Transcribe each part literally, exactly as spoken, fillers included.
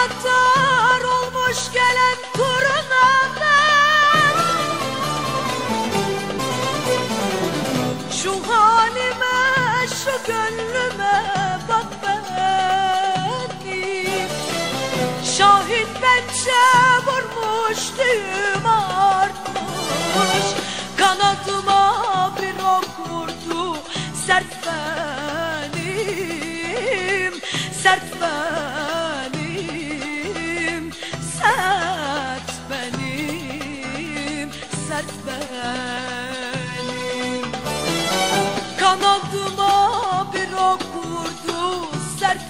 kadar olmuş gelen turnadan. Şu halime, şu gönlüme bak benim. Şahin pençe vurmuş, düğüm artmış. Kanadıma bir ok vurdu, sert benim, sert benim, sert benim, sert benim. Kanadıma bir ok vurdu, sert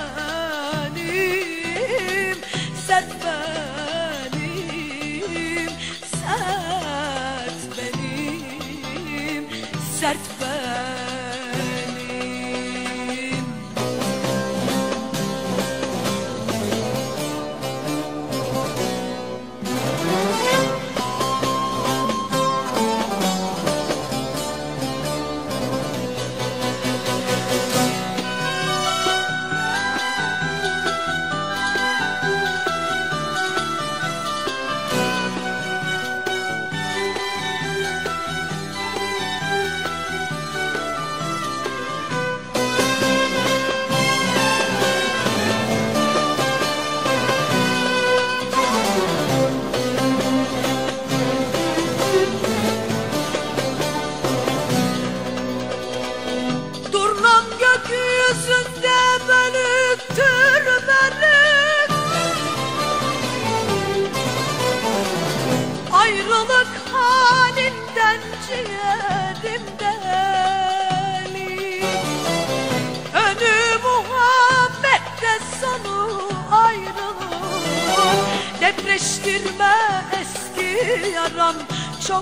benim, sert benim, sert benim, sert benim. Gökyüzünde bölüktür bölük, ayrılık halinden ciğerim deli. Önü muhabbette, sonu ayrılık. Depreştirme eski yaram, çok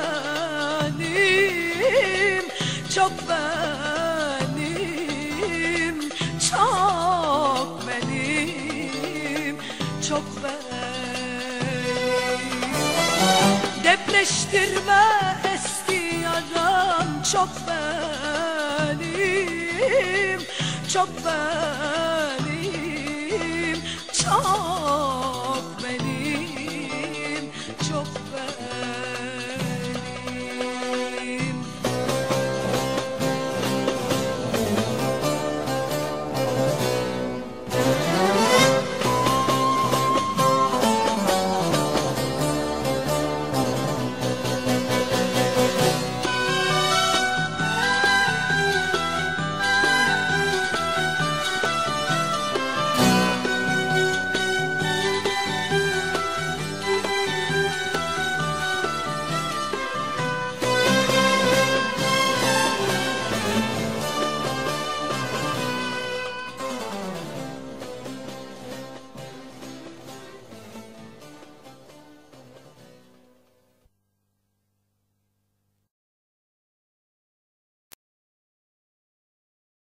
benim, çok benim, çok benim, çok benim. Depreştirme eski yaram, çok benim, çok benim, çok